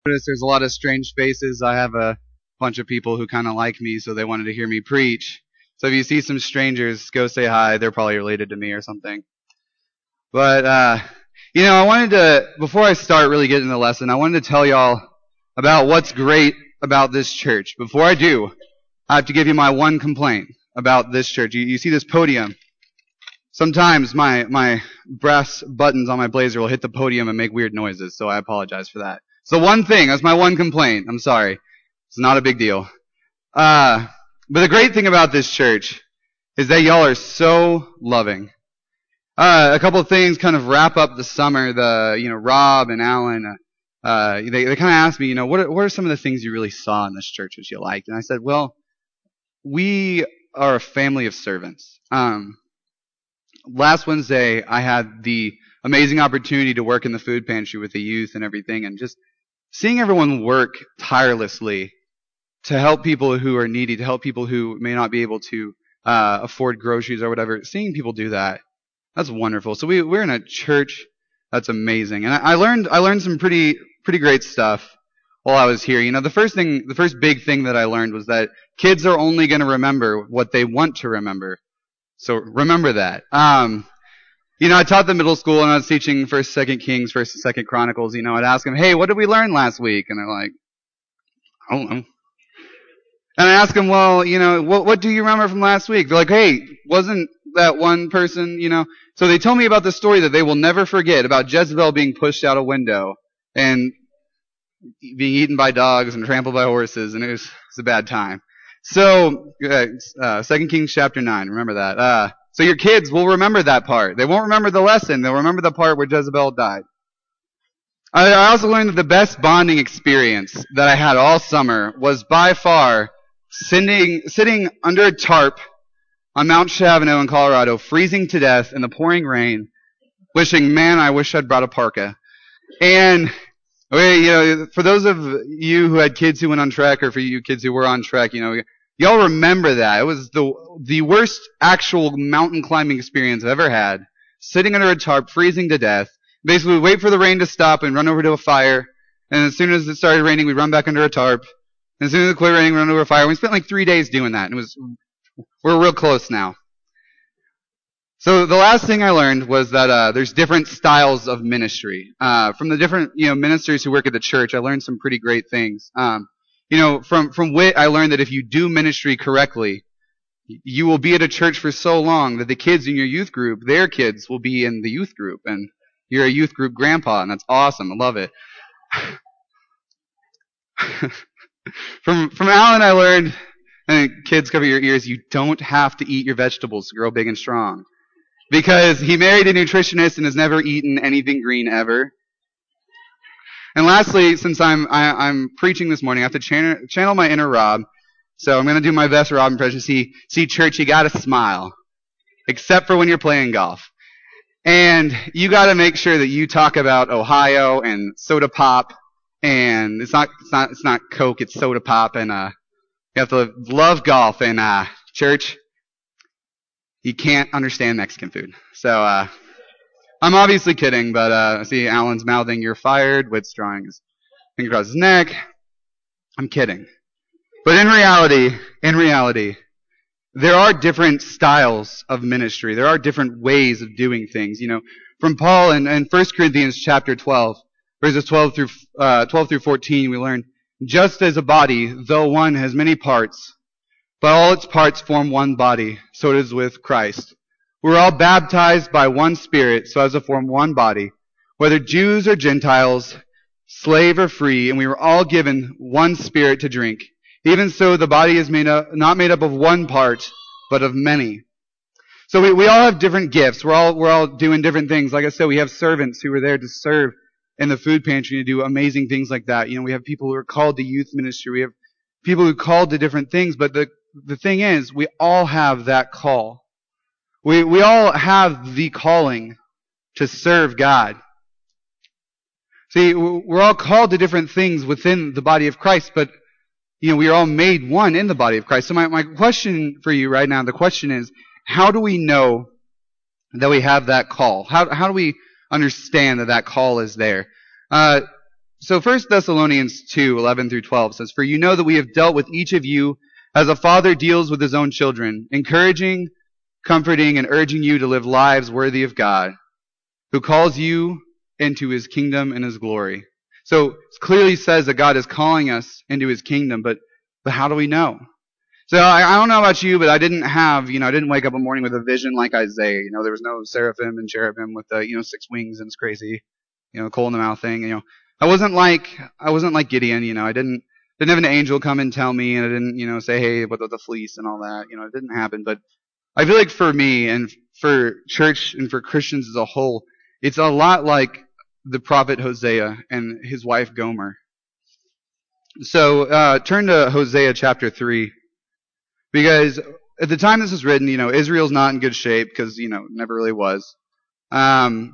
Notice there's a lot of strange faces. I have a bunch of people who kind of like me, so they wanted to hear me preach. So if you see some strangers, go say hi. They're probably related to me or something. But, I wanted to, before I start really getting the lesson, I wanted to tell y'all about what's great about this church. Before I do, I have to give you my one complaint about this church. You see this podium. Sometimes my brass buttons on my blazer will hit the podium and make weird noises, so I apologize for that. So one thing, that's my one complaint. I'm sorry. It's not a big deal. But the great thing about this church is that y'all are so loving. A couple of things kind of wrap up the summer. Rob and Alan, they kind of asked me, what are some of the things you really saw in this church that you liked? And I said, well, we are a family of servants. Last Wednesday, I had the amazing opportunity to work in the food pantry with the youth and everything, and just seeing everyone work tirelessly to help people who are needy, to help people who may not be able to afford groceries or whatever. Seeing people do that, that's wonderful. So we're in a church that's amazing, and I learned some pretty great stuff while I was here. The first big thing that I learned was that kids are only going to remember what they want to remember. So remember that. I taught the middle school, and I was teaching 1st, 2nd Kings, 1st, 2nd Chronicles. I'd ask them, hey, what did we learn last week? And they're like, I don't know. And I ask them, well, what do you remember from last week? They're like, hey, wasn't that one person, So they told me about the story that they will never forget about Jezebel being pushed out a window and being eaten by dogs and trampled by horses, and it was a bad time. So, 2 Kings chapter 9, remember that. So your kids will remember that part. They won't remember the lesson. They'll remember the part where Jezebel died. I also learned that the best bonding experience that I had all summer was by far sitting under a tarp on Mount Chavano in Colorado, freezing to death in the pouring rain, wishing, man, I wish I'd brought a parka. And for those of you who had kids who went on trek, or for you kids who were on trek, y'all remember that. It was the worst actual mountain climbing experience I've ever had. Sitting under a tarp, freezing to death. Basically, we'd wait for the rain to stop and run over to a fire. And as soon as it started raining, we'd run back under a tarp. And as soon as it quit raining, we'd run over a fire. We spent like 3 days doing that. And we're real close now. So the last thing I learned was that there's different styles of ministry. From the different ministers who work at the church, I learned some pretty great things. From Whit, I learned that if you do ministry correctly, you will be at a church for so long that the kids in your youth group, their kids will be in the youth group, and you're a youth group grandpa, and that's awesome. I love it. From Alan, I learned, and kids cover your ears, you don't have to eat your vegetables to grow big and strong. Because he married a nutritionist and has never eaten anything green ever. And lastly, since I'm preaching this morning, I have to channel my inner Rob. So I'm going to do my best Rob impression. See, church, you got to smile. Except for when you're playing golf. And you got to make sure that you talk about Ohio and soda pop. And it's not Coke, it's soda pop. And you have to love golf. And church, you can't understand Mexican food. So I'm obviously kidding, but I see Alan's mouthing, you're fired, Whit's drawing his finger across his neck. I'm kidding. But in reality, there are different styles of ministry. There are different ways of doing things. From Paul in 1 Corinthians chapter 12, verses 12 through 14, we learn, just as a body, though one has many parts, but all its parts form one body, so it is with Christ. We're all baptized by one Spirit, so as to form one body, whether Jews or Gentiles, slave or free, and we were all given one Spirit to drink. Even so, the body is not made up of one part, but of many. So we all have different gifts. We're all doing different things. Like I said, we have servants who are there to serve in the food pantry, to do amazing things like that. We have people who are called to youth ministry. We have people who are called to different things, but the thing is, we all have that call. We all have the calling to serve God. See, we're all called to different things within the body of Christ, but we are all made one in the body of Christ. So my question for you right now, the question is, how do we know that we have that call? How do we understand that call is there? So 1 Thessalonians 2:11 through 12 says, "For you know that we have dealt with each of you as a father deals with his own children, encouraging, comforting, and urging you to live lives worthy of God, who calls you into his kingdom and his glory." So it clearly says that God is calling us into his kingdom, but how do we know? So I don't know about you, but I didn't wake up one morning with a vision like Isaiah. There was no seraphim and cherubim with six wings and it's crazy, coal in the mouth thing. I wasn't like Gideon. I didn't have an angel come and tell me, and I didn't say, hey, what about the fleece and all that. It didn't happen. But I feel like for me and for church and for Christians as a whole, it's a lot like the prophet Hosea and his wife Gomer. So turn to Hosea chapter 3. Because at the time this was written, Israel's not in good shape because, never really was. They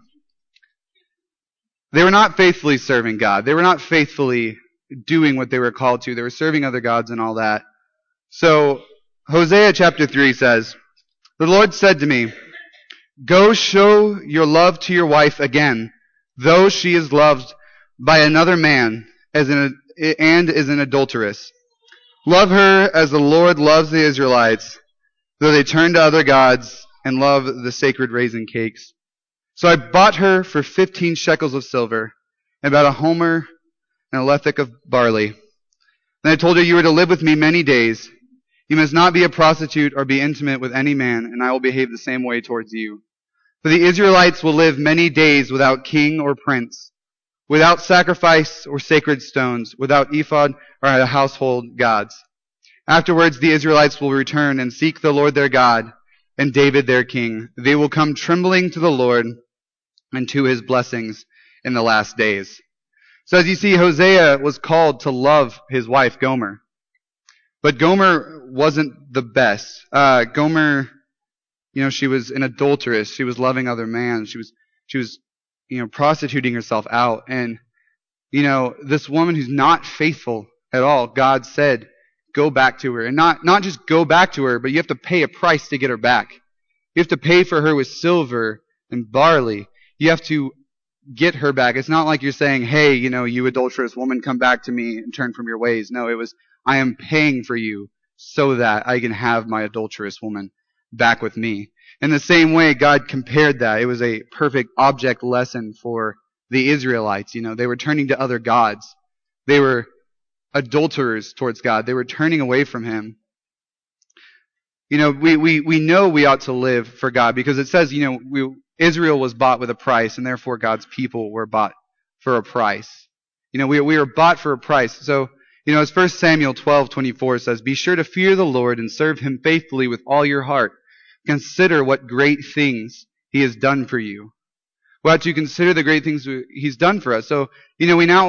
were not faithfully serving God. They were not faithfully doing what they were called to. They were serving other gods and all that. So Hosea chapter 3 says, "The Lord said to me, go show your love to your wife again, though she is loved by another man and is an adulteress. Love her as the Lord loves the Israelites, though they turn to other gods and love the sacred raisin cakes. So I bought her for 15 shekels of silver, and about a homer and a lethek of barley. Then I told her, you are to live with me many days. You must not be a prostitute or be intimate with any man, and I will behave the same way towards you. For the Israelites will live many days without king or prince, without sacrifice or sacred stones, without ephod or household gods. Afterwards the Israelites will return and seek the Lord their God and David their king. They will come trembling to the Lord and to his blessings in the last days." So as you see, Hosea was called to love his wife Gomer. But Gomer wasn't the best. Gomer, she was an adulteress. She was loving other men. She was prostituting herself out. And, this woman who's not faithful at all, God said, go back to her. And not just go back to her, but you have to pay a price to get her back. You have to pay for her with silver and barley. You have to get her back. It's not like you're saying, hey, you adulterous woman, come back to me and turn from your ways. No, it was, I am paying for you so that I can have my adulterous woman back with me. In the same way, God compared that. It was a perfect object lesson for the Israelites. They were turning to other gods. They were adulterers towards God. They were turning away from him. We know we ought to live for God because it says, Israel was bought with a price, and therefore God's people were bought for a price. We were bought for a price. So, as 1 Samuel 12:24 says, "Be sure to fear the Lord and serve him faithfully with all your heart. Consider what great things he has done for you." We have to consider the great things he's done for us. So, we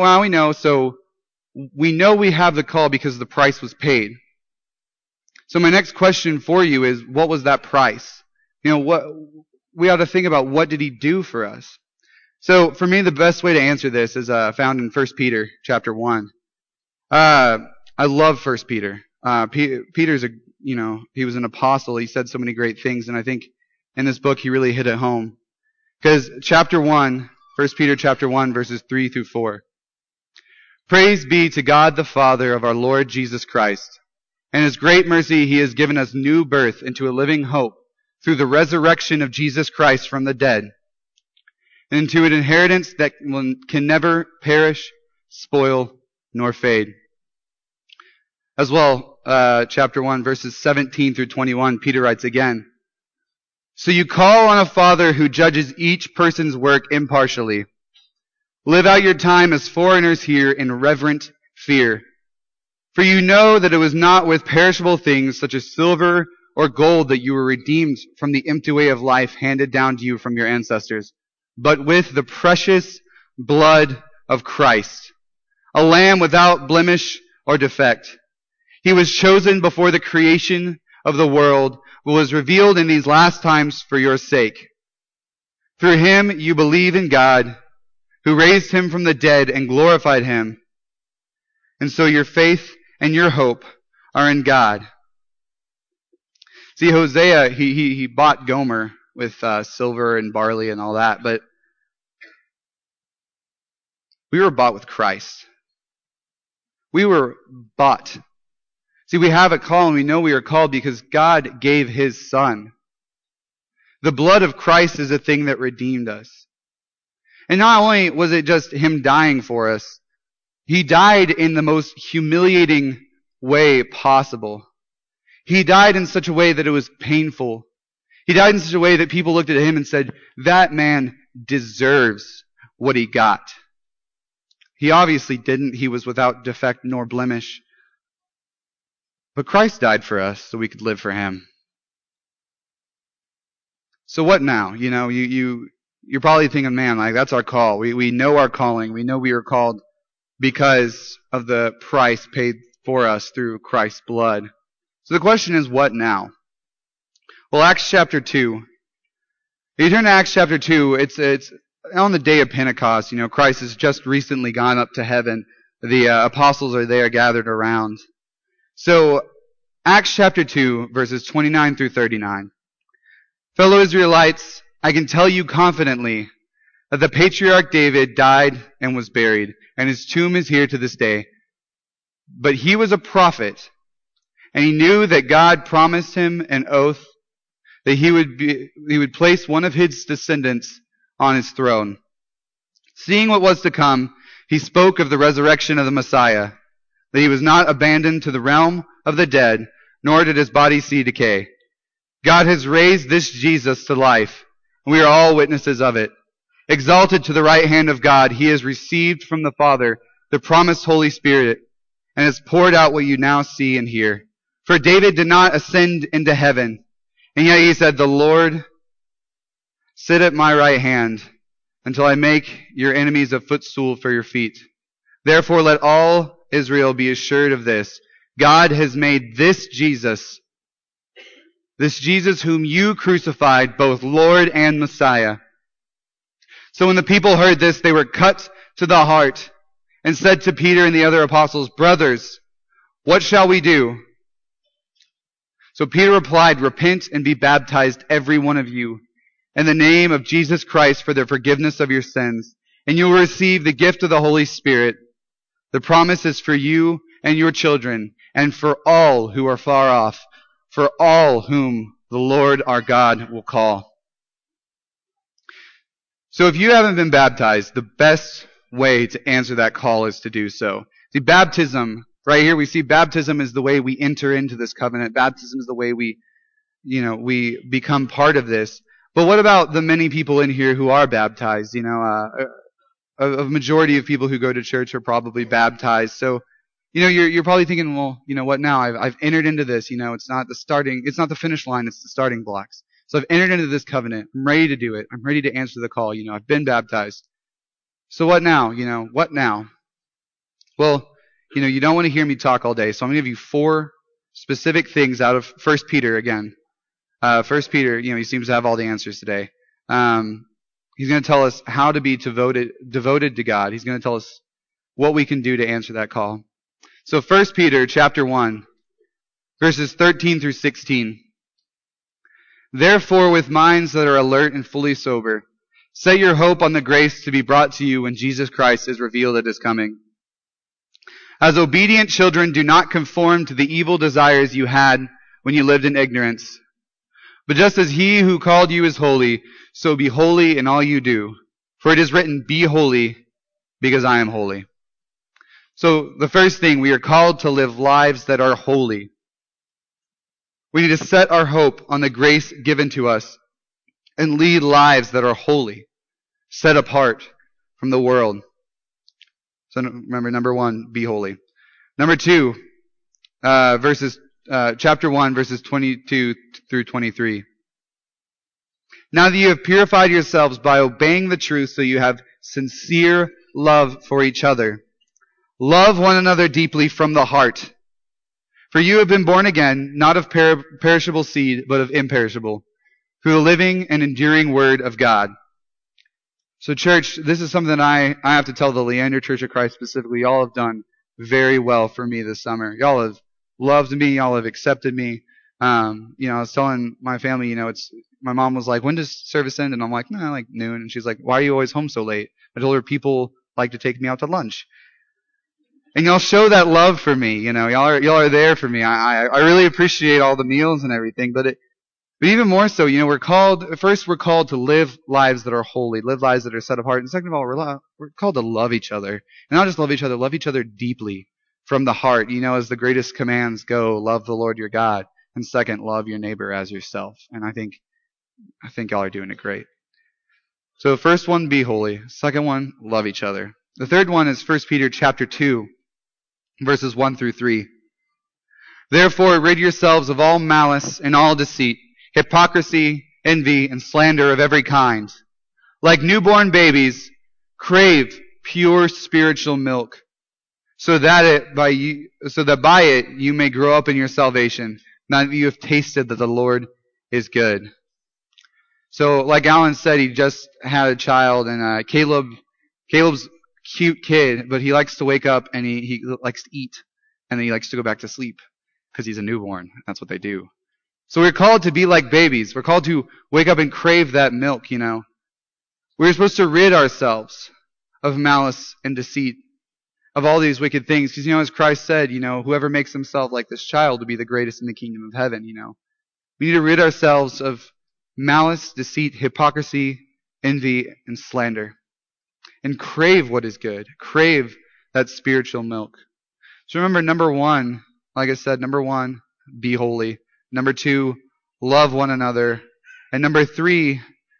know we have the call because the price was paid. So my next question for you is, what was that price? What we ought to think about, what did he do for us? So for me, the best way to answer this is found in 1 Peter chapter 1. I love 1 Peter. Peter's he was an apostle. He said so many great things, and I think in this book he really hit it home. Because 1 Peter chapter 1, verses 3 through 4. "Praise be to God the Father of our Lord Jesus Christ. In his great mercy he has given us new birth into a living hope through the resurrection of Jesus Christ from the dead, and into an inheritance that can never perish, spoil, nor fade." As well, chapter 1, verses 17 through 21, Peter writes again, "So you call on a Father who judges each person's work impartially. Live out your time as foreigners here in reverent fear. For you know that it was not with perishable things such as silver or gold that you were redeemed from the empty way of life handed down to you from your ancestors, but with the precious blood of Christ, a lamb without blemish or defect. He was chosen before the creation of the world, but was revealed in these last times for your sake. Through him you believe in God, who raised him from the dead and glorified him. And so your faith and your hope are in God." See, Hosea, he bought Gomer with silver and barley and all that, but We were bought with Christ. We were bought. See, we have a call, and we know we are called because God gave his Son. The blood of Christ is a thing that redeemed us. And not only was it just him dying for us, he died in the most humiliating way possible. He died in such a way that it was painful. He died in such a way that people looked at him and said, that man deserves what he got. He obviously didn't. He was without defect nor blemish. But Christ died for us so we could live for him. So what now? You know, you're probably thinking, man, like that's our call. We know our calling. We know we are called because of the price paid for us through Christ's blood. So the question is, what now? Well, Acts chapter 2. If you turn to Acts chapter 2, it's on the day of Pentecost. You know, Christ has just recently gone up to heaven. The apostles are there gathered around. So, Acts chapter 2, verses 29 through 39. Fellow Israelites, I can tell you confidently that the patriarch David died and was buried, and his tomb is here to this day. But he was a prophet, and he knew that God promised him an oath that he would place one of his descendants on his throne. Seeing what was to come, he spoke of the resurrection of the Messiah, that he was not abandoned to the realm of the dead, nor did his body see decay. God has raised this Jesus to life, and we are all witnesses of it. Exalted to the right hand of God, he has received from the Father the promised Holy Spirit, and has poured out what you now see and hear. For David did not ascend into heaven, and yet he said, the Lord, sit at my right hand until I make your enemies a footstool for your feet. Therefore let all Israel be assured of this. God has made this Jesus whom you crucified, both Lord and Messiah. So when the people heard this, they were cut to the heart and said to Peter and the other apostles, brothers, what shall we do? So Peter replied, repent and be baptized, every one of you, in the name of Jesus Christ for the forgiveness of your sins, and you will receive the gift of the Holy Spirit. The promise is for you and your children, and for all who are far off, for all whom the Lord our God will call. So if you haven't been baptized, the best way to answer that call is to do so. See, baptism, right here we see baptism is the way we enter into this covenant. Baptism is the way we become part of this. But what about the many people in here who are baptized? A majority of people who go to church are probably baptized. So, you're probably thinking, well, what now? I've entered into this. It's not the finish line, it's the starting blocks. So I've entered into this covenant. I'm ready to do it. I'm ready to answer the call. I've been baptized. So what now? What now? Well, you don't want to hear me talk all day, so I'm going to give you 4 specific things out of 1 Peter again. 1 Peter, he seems to have all the answers today. He's going to tell us how to be devoted to God. He's going to tell us what we can do to answer that call. So 1 Peter chapter 1, verses 13 through 16. Therefore, with minds that are alert and fully sober, set your hope on the grace to be brought to you when Jesus Christ is revealed at his coming. As obedient children, do not conform to the evil desires you had when you lived in ignorance. But just as he who called you is holy, so be holy in all you do. For it is written, be holy, because I am holy. So the first thing, we are called to live lives that are holy. We need to set our hope on the grace given to us and lead lives that are holy, set apart from the world. So remember, number 1, be holy. Number 2, chapter 1, verses 22 through 23. Now that you have purified yourselves by obeying the truth, so you have sincere love for each other. Love one another deeply from the heart. For you have been born again, not of perishable seed, but of imperishable, through the living and enduring word of God. So church, this is something that I have to tell the Leander Church of Christ specifically. Y'all have done very well for me this summer. Y'all have loved me. Y'all have accepted me. I was telling my family, my mom was like, when does service end? And I'm like, no, like noon. And she's like, why are you always home so late? I told her people like to take me out to lunch. And y'all show that love for me, you know. Y'all are there for me. I really appreciate all the meals and everything, but even more so, you know, we're called to live lives that are holy, live lives that are set apart. And second of all, we're called to love each other. And not just love each other deeply from the heart. You know, as the greatest commands go, love the Lord your God. And second, love your neighbor as yourself. And I think y'all are doing it great. So the first one, be holy. Second one, love each other. The third one is 1 Peter chapter 2, verses 1 through 3. Therefore, rid yourselves of all malice and all deceit, hypocrisy, envy, and slander of every kind. Like newborn babies, crave pure spiritual milk, so that by it you may grow up in your salvation, now that you have tasted that the Lord is good. So, like Alan said, he just had a child, and Caleb's cute kid, but he likes to wake up and he likes to eat, and then he likes to go back to sleep because he's a newborn. That's what they do. So we're called to be like babies. We're called to wake up and crave that milk, you know. We're supposed to rid ourselves of malice and deceit, of all these wicked things. Because, you know, as Christ said, you know, whoever makes himself like this child will be the greatest in the kingdom of heaven, you know. We need to rid ourselves of malice, deceit, hypocrisy, envy, and slander. And crave what is good. Crave that spiritual milk. So remember, number one, like I said, number one, be holy. Number two, love one another. And number three,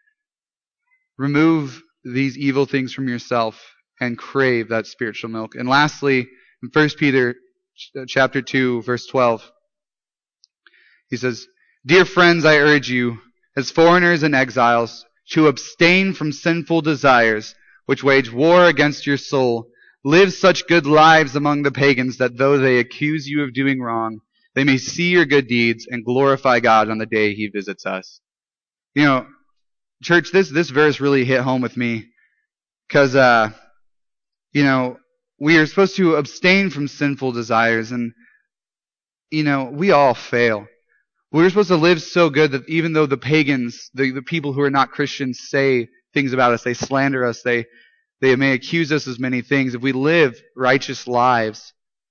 remove these evil things from yourself and crave that spiritual milk. And lastly, in 1 Peter chapter 2, verse 12, he says, Dear friends, I urge you, as foreigners and exiles, to abstain from sinful desires, which wage war against your soul. Live such good lives among the pagans that though they accuse you of doing wrong, they may see your good deeds and glorify God on the day he visits us. You know, church, this verse really hit home with me because, you know, we are supposed to abstain from sinful desires, and, you know, we all fail. We're supposed to live so good that even though the pagans, the people who are not Christians, say things about us, they slander us, they may accuse us of many things, if we live righteous lives,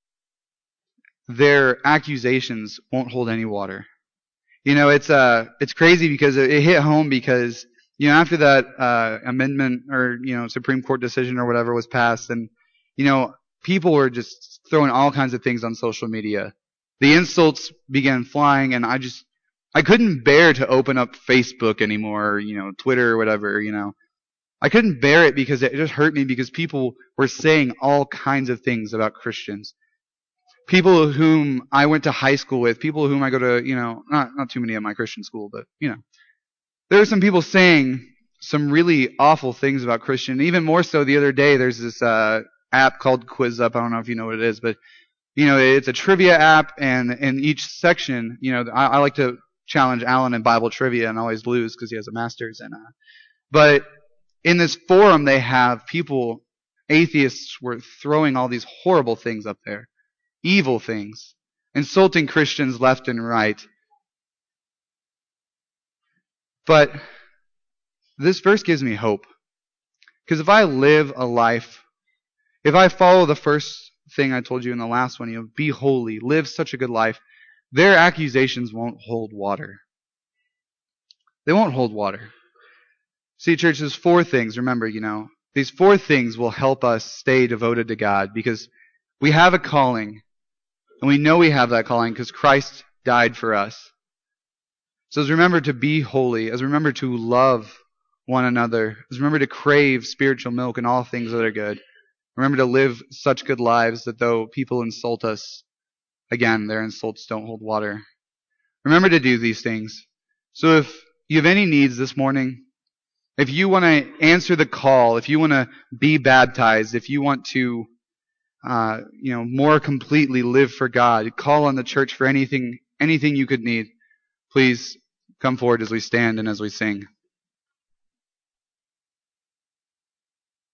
their accusations won't hold any water. You know, it's crazy because it hit home because, you know, after that amendment or, you know, Supreme Court decision or whatever was passed, and, you know, people were just throwing all kinds of things on social media. The insults began flying, and I couldn't bear to open up Facebook anymore, or, you know, Twitter or whatever, you know. I couldn't bear it because it just hurt me because people were saying all kinds of things about Christians. People whom I went to high school with, people whom I go to, you know, not too many at my Christian school, but, you know. There were some people saying some really awful things about Christian. Even more so the other day, there's this app called Quiz Up. I don't know if you know what it is, but, you know, it's a trivia app, and in each section, you know, I like to challenge Alan in Bible trivia and always lose because he has a master's. But in this forum, they have people, atheists, were throwing all these horrible things up there. Evil things. Insulting Christians left and right. But this verse gives me hope. Because if I live a life, if I follow the first thing I told you in the last one, you know, be holy, live such a good life, their accusations won't hold water. They won't hold water. See, church, there's four things. Remember, you know, these four things will help us stay devoted to God because we have a calling, and we know we have that calling because Christ died for us. So as remember to be holy, as remember to love one another, as remember to crave spiritual milk and all things that are good. Remember to live such good lives that though people insult us, again, their insults don't hold water. Remember to do these things. So if you have any needs this morning, if you want to answer the call, if you want to be baptized, if you want to, you know, more completely live for God, call on the church for anything you could need, please come forward as we stand and as we sing.